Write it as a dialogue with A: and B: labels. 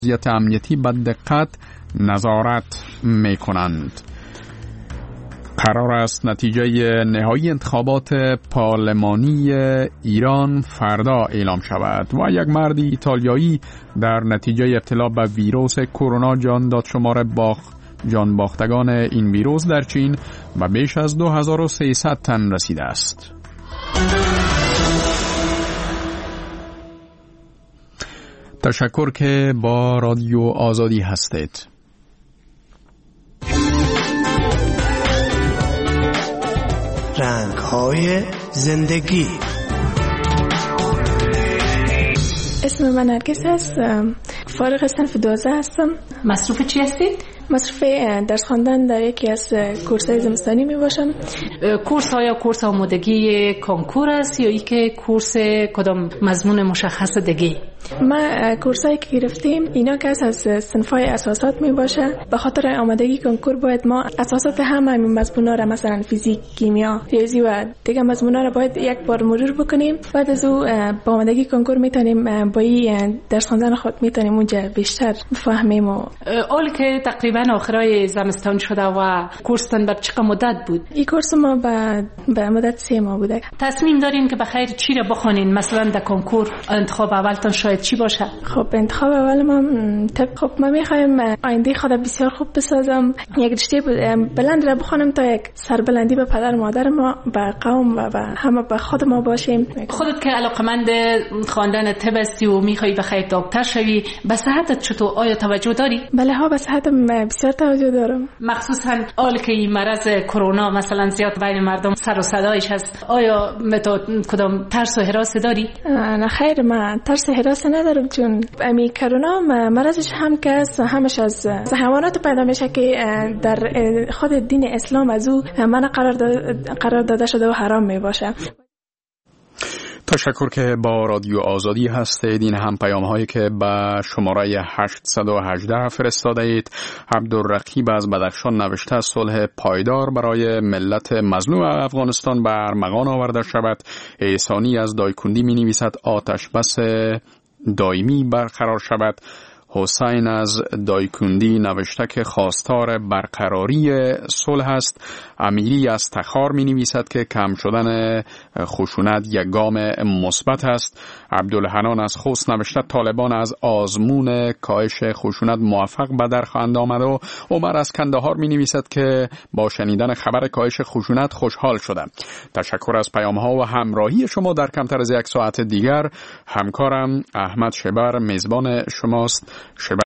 A: وضعیت امنیتی به دقت نظارت می کنند. قرار است نتیجه نهایی انتخابات پارلمانی ایران فردا اعلام شود و یک مرد ایتالیایی در نتیجه ابتلا به ویروس کرونا جان داد. شمار جان باختگان این ویروس در چین به بیش از 2300 تن رسیده است. تشکر که با رادیو آزادی هستید.
B: رنگ‌های زندگی.
C: اسم من نرگس هست، فارغ صنف 12 هستم.
D: مصروف چی هستید؟
C: مصروف درس خواندن در یکی از کورس‌های زمستانی می باشم.
D: کورس ها یا کورس آمادگی کنکور است یا ای که کورس کدام مضمون مشخص دیگه؟
C: ما کورسایی که گرفتیم اینا که از صنف‌های اساسات می باشه. به خاطر آمادگی کنکور باید ما اساسات همه مضمونا را مثلا فیزیک، کیمیا، ریاضی و دیگه مضمونا را باید یک بار مرور بکنیم. بعد از او با آمادگی کنکور میتونیم با این درس خواندن خود میتونیم اونجا بیشتر بفهمیم.
D: اول که تقریبا آخرای زمستان شده و کورستان بر چقدر مدت بود؟
C: این کورس ما به مدت 3 ماه بوده.
D: تصمیم دارین که بخیر چی را بخونین؟ مثلا در کنکور انتخاب اولتون شاید چی باشه؟
C: خب انتخاب اول ما ما میخوایم آینده خود بسیار خوب بسازم، یک رشته بلند را بخونم تا یک سربلندی به پدر مادر ما، به قوم و به همه به خود ما باشیم.
D: خودت که علاقمند خواندن طب هستی و میخوای بخیر دکتر شوی، به صحتت چطور؟ آیا توجه داری؟
C: بله ها، به صحتم بسیار توجه دارم.
D: مخصوصا حال که این مرض کرونا مثلا زیاد بین مردم سر و صدایش هست، آیا کدام ترس و هراس داری؟
C: نه خیر، من ترس و هراس ندارم، چون امی کرونا مرضش هم که همش از حیوانات پیدا میشه که در خود دین اسلام از او منع قرار داده شده و حرام می باشه.
A: تشکر که با رادیو آزادی هستید. این هم پیام هایی که به شماره 818 فرستاده اید. عبدالرقیب از بدخشان نوشته صلح پایدار برای ملت مظلوم افغانستان به ارمغان آورده شود. احسانی از دایکندی می نویسد آتش بس دائمی برقرار شود. حسین از دایکندی نوشته که خواستار برقراری صلح است. امیری از تخار می نویسد که کم شدن خشونت یک گام مثبت است. عبدالحنان از خوست نوشته طالبان از آزمون کاهش خشونت موفق به در خواهند آمد. و عمر از کندهار می نویسد که با شنیدن خبر کاهش خشونت خوشحال شدم. تشکر از پیام ها و همراهی شما. در کمتر از 1 ساعت دیگر همکارم احمد شبر میزبان شماست.